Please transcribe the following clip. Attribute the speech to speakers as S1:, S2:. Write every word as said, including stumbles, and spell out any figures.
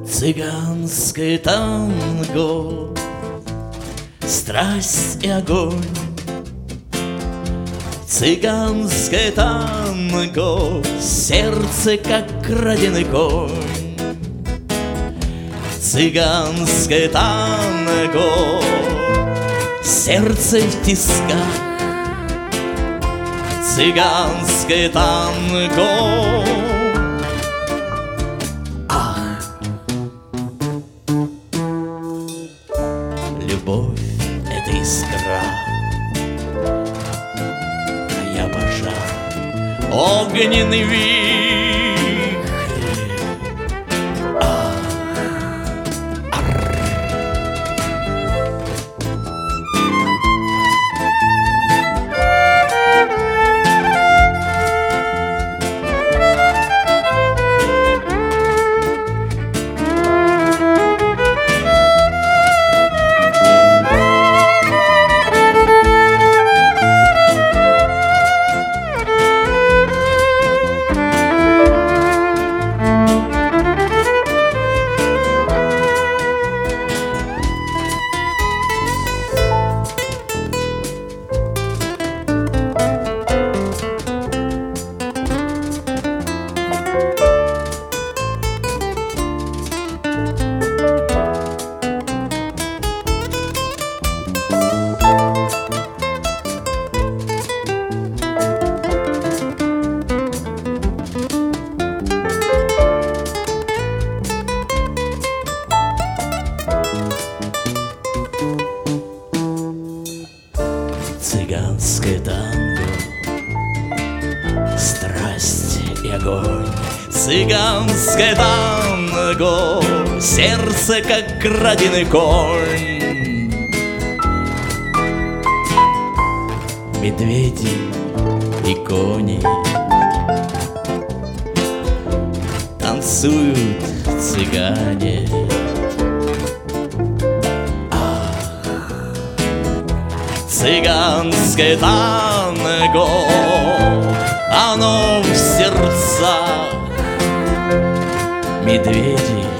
S1: Цыганское танго, страсть и огонь. Цыганское танго, сердце как краденый конь. Цыганское танго, сердце в тисках. Цыганское танго. Ах, любовь — это искра, а я пожар, огненный вихрь. Ах, ар. Цыганское танго, страсть и огонь. Цыганское танго, сердце как краденый конь. Медведи и кони танцуют цыгане. Цыганское танго, оно в сердцах. Медведи